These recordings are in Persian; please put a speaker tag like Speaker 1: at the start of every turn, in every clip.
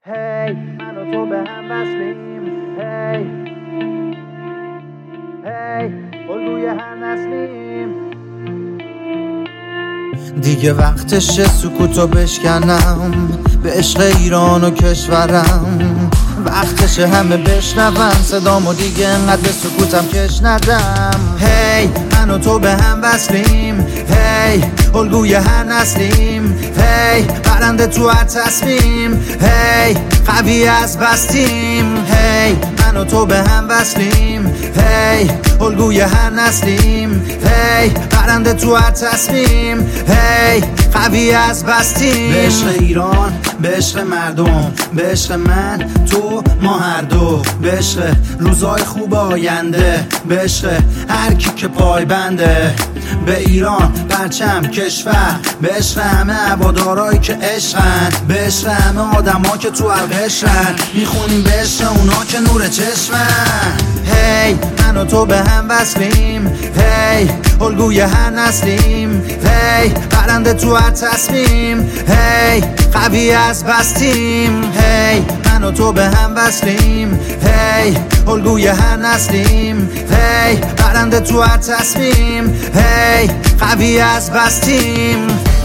Speaker 1: هی من و تو به هم وصلیم، هی الگوی هر نسلیم.
Speaker 2: دیگه وقتشه سکوتو بشکنم، به عشق ایران و کشورم. وقتشه همه بشنون صدامو، دیگه انقدر به سکوتم کش ندم. هی من و تو به هم وصلیم، هی الگوی هر نسلیم. هی برنده تو هر تصمیم، هی قوی از بستیم. هی من و تو به هم وصلیم، هی الگوی هر نسلیم. هی برنده تو هر تصمیم، هی قوی از بستیم. به عشق ایران، به عشق مردم، به عشق من، تو، ما هر دو. به عشق روزای خوب آینده، به عشق هر کی که پای بنده. به ایران پرچم کشور، به عشق همه هوادارایی که عشقن، به عشق همه آدما که تو قشرن. میخونیم به عشق اونا که نور چشمن. هی من و تو به هم وصلیم، هی الگوی هر نسلیم. هی برنده تو هر تصمیم، هی قوی از بستیم. هی من و تو به هم وصلیم، هی الگوی هر نسلیم. هی برنده تو هر تصمیم، هی قوی از بستیم.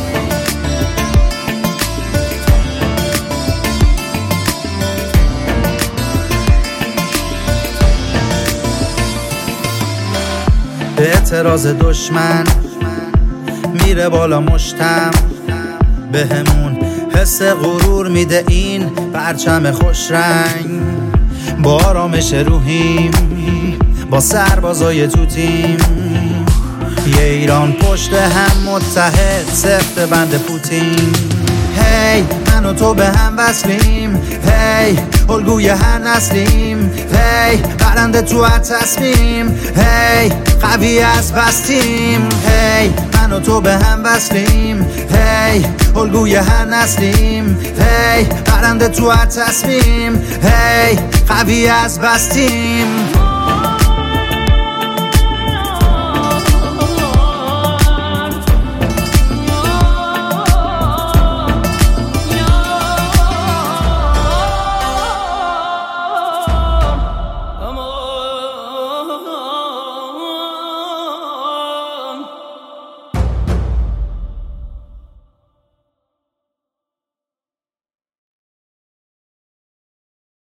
Speaker 2: اعتراض دشمن میره بالا مشتم، بهمون حس غرور میده این پرچم خوش رنگ. با آرامش روحیم، با سربازای تو تیم، یه ایران پشت هم متحد، سفت بند پوتین. هی من و تو به هم وصلیم، هی الگوی هر نسلیم. هی برنده تو هر تصمیم، هی قوی از بستیم. هی من و تو به هم وصلیم، هی الگوی هر نسلیم. هی برنده تو هر تصمیم، هی قوی از بستیم.